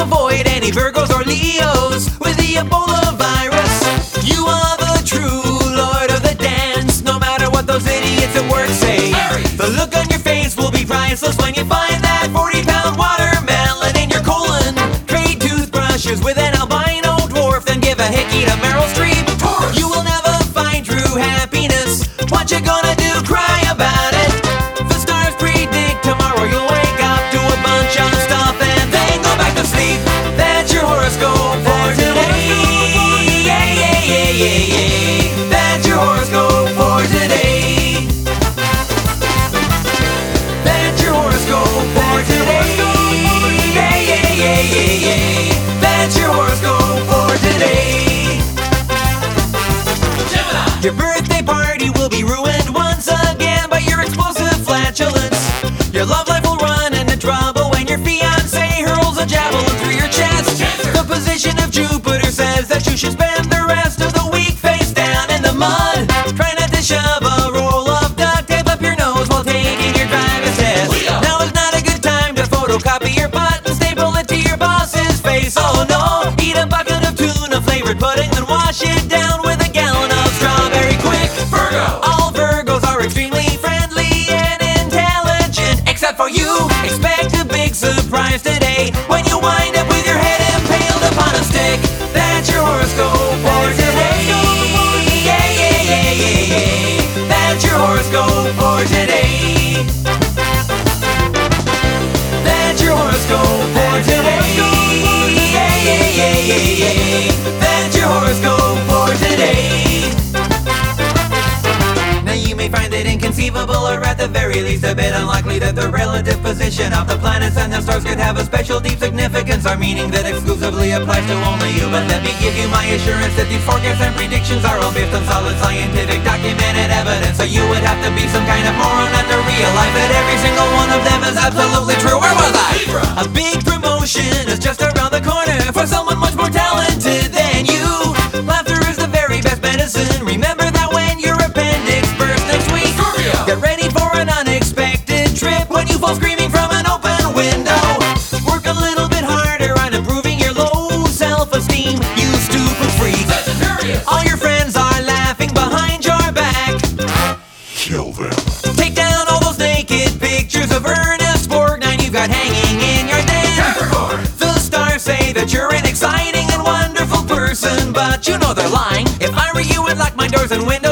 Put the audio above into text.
avoid any Virgos or Leos with the Ebola virus. You are the true lord of the dance, no matter what those idiots at work say. The look on your face will be priceless when you find that 40-pound watermelon in your colon. Trade toothbrushes with an albino dwarf, then give a hickey to Meryl Streep. You will never find true happiness. What you gonna do? Cry about it. The stars predict tomorrow you'll wake up to a bunch of stuff and then go back to sleep. That's your horoscope for today. Yeah, yeah, yeah, yeah, yeah. That's your horoscope for today. That's your horoscope for today. Yeah, yeah, yeah, yeah, yeah. That's your horoscope for today. Your birthday party will be ruined once again by your explosive flatulence. Your love life will run into trouble when your fiancé hurls a javelin through your chest. The position of Jupiter says that you should spend the rest of the week face down in the mud. Try not to shove a roll of duct tape up your nose while taking your driver's test. Now is not a good time to photocopy your butt and staple it to your boss's face. Oh no! Eat a bucket of tuna flavored pudding and wash it down with a gallon of strawberry quick. Virgo! All Virgos are extremely friendly and intelligent, except for you. Expect a big surprise today when you wind up with your head impaled upon a stick. That's your horoscope for today. Yeah, yeah, yeah, yeah, yeah. That's your horoscope for today. That's your horoscope for today. Yeah, yeah, yeah, yeah, yeah. That's your horoscope for today. Now you may find it inconceivable, or at the very least a bit unlikely, that the relative position of the planets and the stars could have a special deep significance, or meaning that exclusively applies to only you. But let me give you my assurance that these forecasts and predictions are all based on solid scientific documented evidence. So you would have to be some kind of moron not to realize that every single one of them is absolutely true. Where was I? A big promotion is just around the corner for someone much more talented than you. Laughter is the very best medicine. Remember that when your appendix bursts next week. Get ready for an unexpected trip when you fall screaming from an open window. Work a little bit harder on improving your low self-esteem, you stupid freak. All your friends are laughing behind your back. Kill them. Take down all those naked pictures of Ernest Borgnine you've got hanging in your den. The stars say that you're an exciting and wonderful person, but you know they're lying. If I were you, I'd lock my doors and windows